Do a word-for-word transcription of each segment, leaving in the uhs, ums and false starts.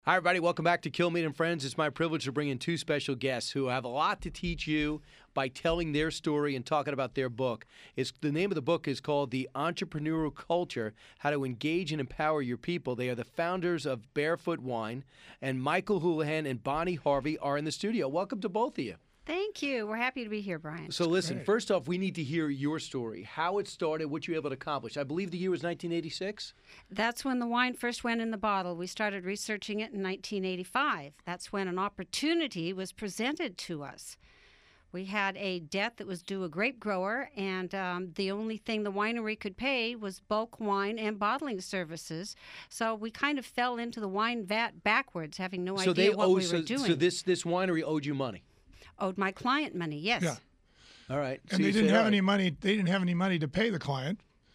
Hi, everybody. Welcome back to Kilmeade and Friends. It's my privilege to bring in two special guests who have a lot to teach you by telling their story and talking about their book. It's, the name of the book is called The Entrepreneurial Culture, How to Engage and Empower Your People. They are the founders of Barefoot Wine, and Michael Houlihan and Bonnie Harvey are in the studio. Welcome to both of you. Thank you. We're happy to be here, Brian. So listen, Great. First off, we need to hear your story, how it started, what you were able to accomplish. I believe the year was nineteen eighty-six? That's when the wine first went in the bottle. We started researching it in nineteen eighty-five. That's when an opportunity was presented to us. We had a debt that was due a grape grower, and um, the only thing the winery could pay was bulk wine and bottling services. So we kind of fell into the wine vat backwards, having no so idea they what owe, we so, were doing. So this, this winery owed you money? Owed my client money, yes. Yeah. All right. So And they you didn't say, have all any right. money. They didn't have any money to pay the client,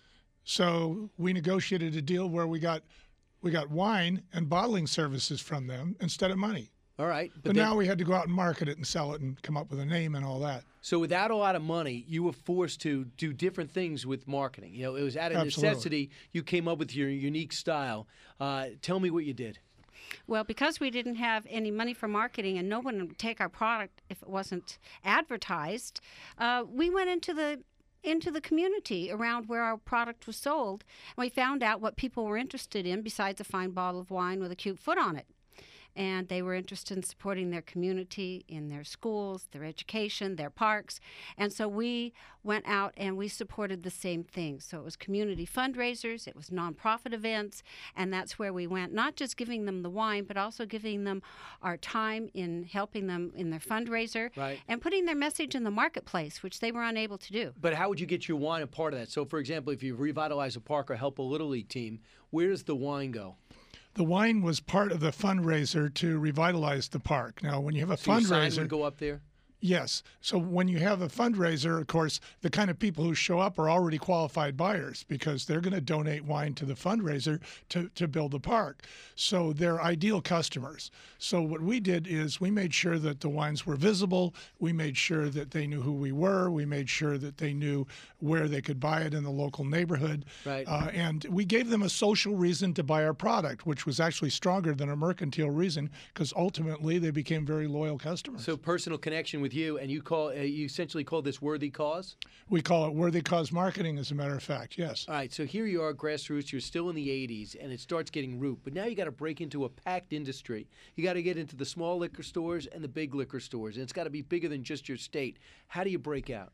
so we negotiated a deal where we got we got wine and bottling services from them instead of money. All right. But, But, then, now we had to go out and market it and sell it and come up with a name and all that. so without a lot of money, you were forced to do different things with marketing. You know, it was out of Absolutely. necessity. You came up with your unique style. Uh, tell me what you did. Well, because we didn't have any money for marketing and no one would take our product if it wasn't advertised, uh, we went into the into the community around where our product was sold, and we found out what people were interested in besides a fine bottle of wine with a cute foot on it. And they were interested in supporting their community, in their schools, their education, their parks. And so we went out and we supported the same thing. So it was community fundraisers, it was nonprofit events, and that's where we went, not just giving them the wine, but also giving them our time in helping them in their fundraiser Right. and putting their message in the marketplace, which they were unable to do. But how would you get your wine a part of that? So, for example, if you revitalize a park or help a Little League team, where does the wine go? The wine was part of the fundraiser to revitalize the park. Now, when you have a So your sign fundraiser, would go up there? yes. So when you have a fundraiser, of course, the kind of people who show up are already qualified buyers because they're going to donate wine to the fundraiser to, to build the park. So they're ideal customers. So what we did is we made sure that the wines were visible. We made sure that they knew who we were. We made sure that they knew where they could buy it in the local neighborhood. Right. Uh, and we gave them a social reason to buy our product, which was actually stronger than a mercantile reason because ultimately they became very loyal customers. So personal connection with you, and you call uh, you essentially call this worthy cause? We call it worthy cause marketing, as a matter of fact, yes. All right, so here you are, grassroots. You're still in the eighties, and it starts getting root. But now you got to break into a packed industry. You got to get into the small liquor stores and the big liquor stores, and it's got to be bigger than just your state. How do you break out?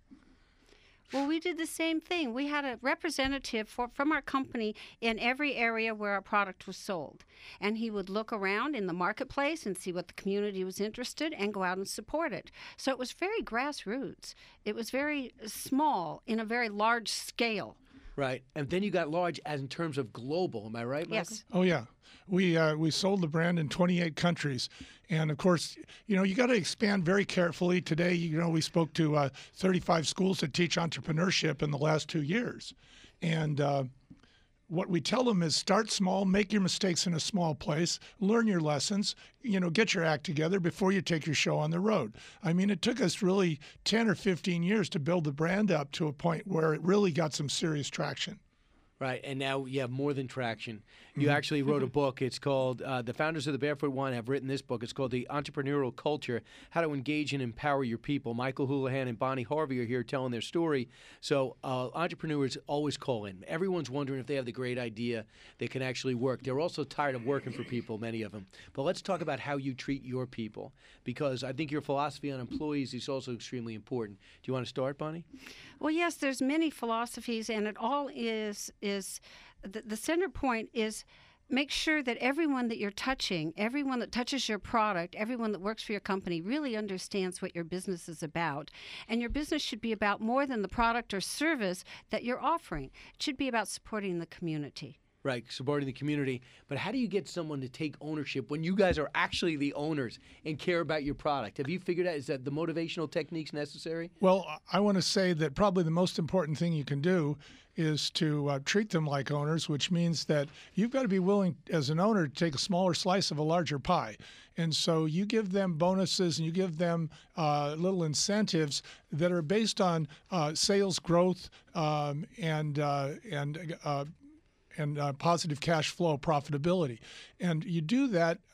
Well, we did the same thing. We had a representative for, from our company in every area where our product was sold. And he would look around in the marketplace and see what the community was interested and go out and support it. So it was very grassroots. It was very small in a very large scale. Right, and then you got large as in terms of global. Am I right, Michael? Yes. Oh yeah, we uh, we sold the brand in twenty-eight countries, and of course, you know, you got to expand very carefully. Today, you know, we spoke to uh, thirty-five schools that teach entrepreneurship in the last two years, and uh, what we tell them is start small, make your mistakes in a small place, learn your lessons, you know, get your act together before you take your show on the road. I mean, it took us really ten or fifteen years to build the brand up to a point where it really got some serious traction. Right, and now you have more than traction. You actually wrote a book. It's called, uh, the founders of the Barefoot Wine have written this book. It's called The Entrepreneurial Culture, How to Engage and Empower Your People. Michael Houlihan and Bonnie Harvey are here telling their story. So uh, entrepreneurs always call in. Everyone's wondering if they have the great idea that can actually work. They're also tired of working for people, many of them. But let's talk about how you treat your people, because I think your philosophy on employees is also extremely important. Do you want to start, Bonnie? Well, yes, there's many philosophies, and it all is is the, the center point is make sure that everyone that you're touching, everyone that touches your product, everyone that works for your company really understands what your business is about. And your business should be about more than the product or service that you're offering. It should be about supporting the community. Right, supporting the community. But how do you get someone to take ownership when you guys are actually the owners and care about your product? Have you figured out, is that the motivational techniques necessary? Well, I want to say that probably the most important thing you can do is to uh, treat them like owners, which means that you've got to be willing as an owner to take a smaller slice of a larger pie. And so you give them bonuses and you give them uh, little incentives that are based on uh, sales growth um, and uh, and uh, and uh, positive cash flow profitability. And you do that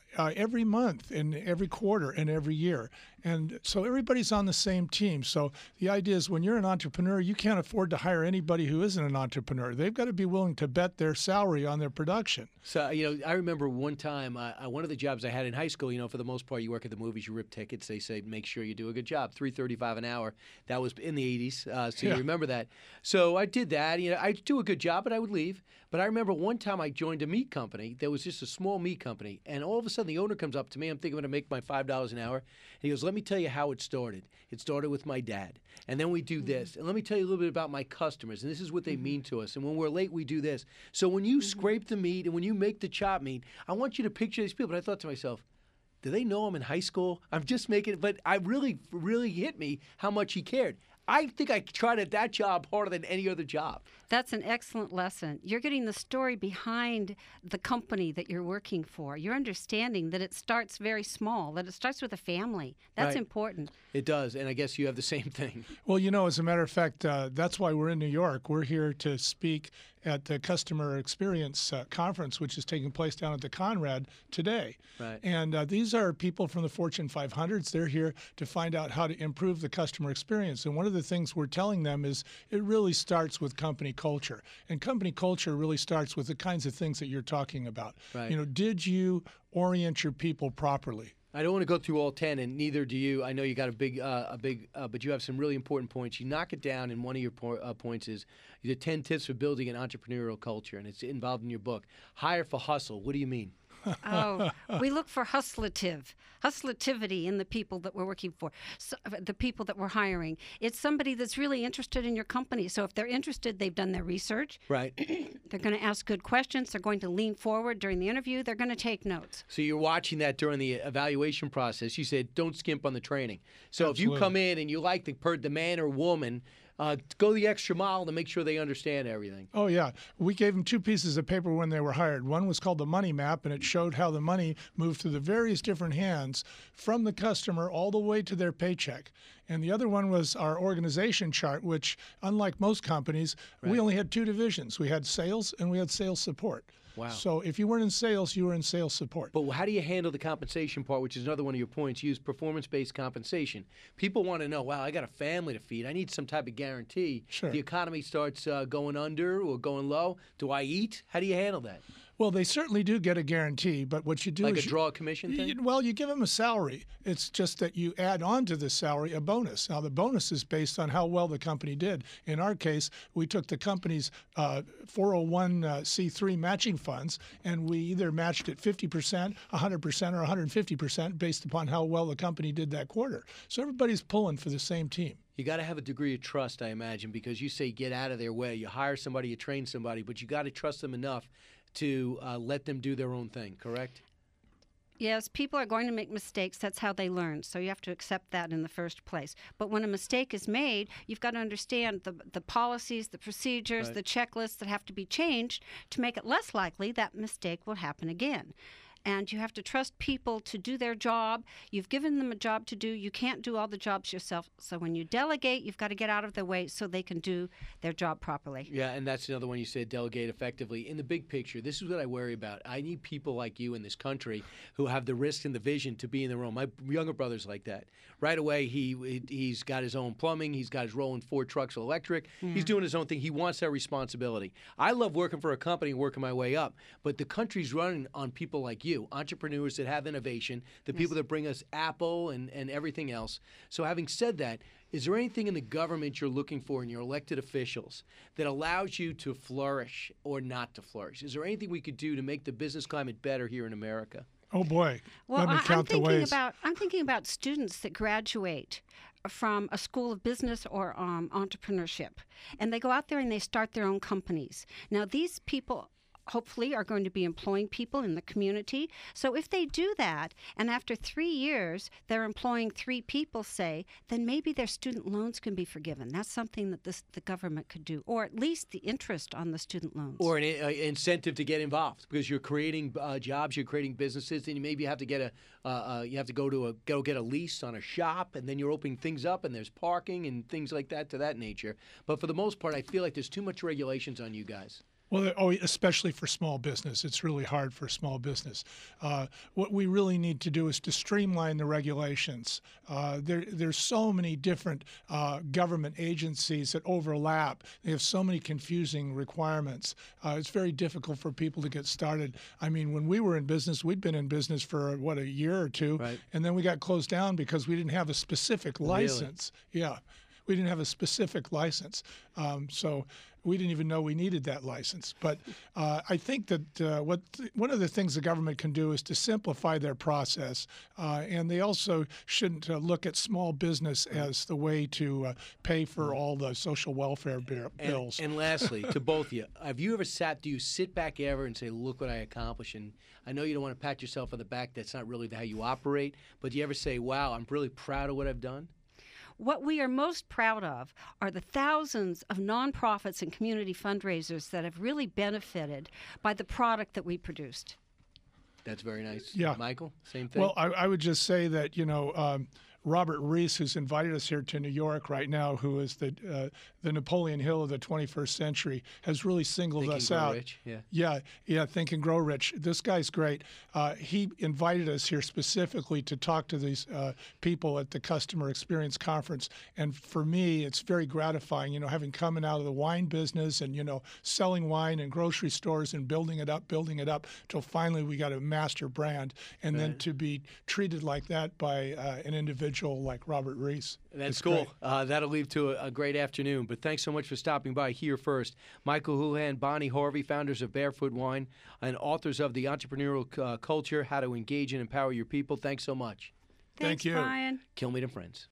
uh, every month and every quarter and every year. And so everybody's on the same team. So the idea is when you're an entrepreneur, you can't afford to hire anybody who isn't an entrepreneur. They've got to be willing to bet their salary on their production. So, you know, I remember one time, uh, one of the jobs I had in high school, you know, for the most part, you work at the movies, you rip tickets. They say, make sure you do a good job. three thirty-five an hour. That was in the eighties, uh, so Yeah. you remember that. So I did that. You know, I'd do a good job, but I would leave. But I remember one time I joined a meat company. There was just a small meat company. And all of a sudden, the owner comes up to me. I'm thinking I'm going to make my five dollars an hour. And he goes, let me tell you how it started. It started with my dad. And then we do this. And let me tell you a little bit about my customers. And this is what they mean to us. And when we're late, we do this. So when you scrape the meat and when you make the chop meat, I want you to picture these people. But I thought to myself, do they know I'm in high school? I'm just making it. But I really, really hit me how much he cared. I think I tried at that job harder than any other job. That's an excellent lesson. You're getting the story behind the company that you're working for. You're understanding that it starts very small, that it starts with a family. That's Right. important. It does, and I guess you have the same thing. Well, you know, as a matter of fact, uh, that's why we're in New York. We're here to speak at the Customer Experience uh, Conference, which is taking place down at the Conrad today. Right. And uh, these are people from the Fortune five hundreds. They're here to find out how to improve the customer experience. And one of the things we're telling them is it really starts with company culture. And company culture really starts with the kinds of things that you're talking about. Right. You know, did you orient your people properly? I don't want to go through all ten, and neither do you. I know you got a big, uh, a big, uh, but you have some really important points. You knock it down, and one of your po- uh, points is the ten tips for building an entrepreneurial culture, and it's involved in your book. Hire for hustle. What do you mean? Oh, we look for hustlative, hustlativity in the people that we're working for, so, the people that we're hiring. It's somebody that's really interested in your company. So if they're interested, they've done their research. Right. They're going to ask good questions. They're going to lean forward during the interview. They're going to take notes. So you're watching that during the evaluation process. You said don't skimp on the training. So if Absolutely. you come in and you like the per the man or woman, uh, go the extra mile to make sure they understand everything. Oh, yeah. We gave them two pieces of paper when they were hired. One was called the money map, and it showed how the money moved through the various different hands from the customer all the way to their paycheck. And the other one was our organization chart, which, unlike most companies, Right. we only had two divisions. We had sales and we had sales support. Wow. So if you weren't in sales, you were in sales support. But how do you handle the compensation part, which is another one of your points? Use performance-based compensation. People want to know, wow, I got a family to feed. I need some type of guarantee. Sure. The economy starts uh, going under or going low. Do I eat? How do you handle that? Well, they certainly do get a guarantee, but what you do Like is a you- draw a commission thing? You- Well, you give them a salary. It's just that you add on to the salary a bonus. Now, the bonus is based on how well the company did. In our case, we took the company's uh, four oh one c three matching funds, and we either matched it fifty percent, one hundred percent, or one hundred fifty percent based upon how well the company did that quarter. So everybody's pulling for the same team. You got to have a degree of trust, I imagine, because you say get out of their way. You hire somebody, you train somebody, but you got to trust them enough to uh, let them do their own thing, correct? Yes, people are going to make mistakes. That's how they learn. So you have to accept that in the first place. But when a mistake is made, you've got to understand the, the policies, the procedures, Right. the checklists that have to be changed to make it less likely that mistake will happen again. And you have to trust people to do their job. You've given them a job to do. You can't do all the jobs yourself. So when you delegate, you've got to get out of their way so they can do their job properly. Yeah, and that's another one you said, delegate effectively. In the big picture, this is what I worry about. I need people like you in this country who have the risk and the vision to be in their own. My younger brother's like that. Right away, he he's got his own plumbing. He's got his rolling Ford trucks electric. He's doing his own thing. He wants that responsibility. I love working for a company and working my way up, but the country's running on people like you, entrepreneurs that have innovation, the people that bring us Apple and, and everything else. So having said that, is there anything in the government you're looking for in your elected officials that allows you to flourish or not to flourish? Is there anything we could do to make the business climate better here in America? Oh, boy. Well, Let me I, count I'm the thinking ways. about I'm thinking about students that graduate from a school of business or um, entrepreneurship, and they go out there and they start their own companies. Now, these people hopefully are going to be employing people in the community. So if they do that, and after three years they're employing three people, say, then maybe their student loans can be forgiven. That's something that this, the government could do, or at least the interest on the student loans. Or an uh, incentive to get involved because you're creating uh, jobs, you're creating businesses, and you maybe have to get a uh, uh, you have to go to a go get a lease on a shop, and then you're opening things up, and there's parking and things like that to that nature. But for the most part, I feel like there's too much regulations on you guys. Well, oh, especially for small business, it's really hard for small business. Uh, what we really need to do is to streamline the regulations. Uh, there, there's so many different uh, government agencies that overlap. They have so many confusing requirements. Uh, it's very difficult for people to get started. I mean, when we were in business, we'd been in business for what, a year or two, right. and then we got closed down because we didn't have a specific license. Really? Yeah. We didn't have a specific license, um, so we didn't even know we needed that license. But uh, I think that uh, what th- one of the things the government can do is to simplify their process, uh, and they also shouldn't uh, look at small business as the way to uh, pay for all the social welfare bill- And, bills. and lastly, to both of you, have you ever sat, do you sit back ever and say, look what I accomplished? And I know you don't want to pat yourself on the back. That's not really how you operate. But do you ever say, wow, I'm really proud of what I've done? What we are most proud of are the thousands of nonprofits and community fundraisers that have really benefited by the product that we produced. That's very nice. Yeah. Michael, same thing? Well, I, I would just say that, you know, um, Robert Reese, who's invited us here to New York right now, who is the uh, the Napoleon Hill of the twenty-first century, has really singled Think and us Grow out. Rich, yeah. yeah, yeah. Think and Grow Rich. This guy's great. Uh, he invited us here specifically to talk to these uh, people at the Customer Experience Conference, and for me, it's very gratifying. You know, having coming out of the wine business and you know selling wine in grocery stores and building it up, building it up till finally we got a master brand, and then Right. to be treated like that by uh, an individual like Robert Reese. That's It's cool. great. Uh, that'll lead to a, a great afternoon. But thanks so much for stopping by here first. Michael Houlihan, Bonnie Harvey, founders of Barefoot Wine, and authors of The Entrepreneurial uh, Culture, How to Engage and Empower Your People. Thanks so much. Thank Thanks, you. Brian. Kilmeade and Friends.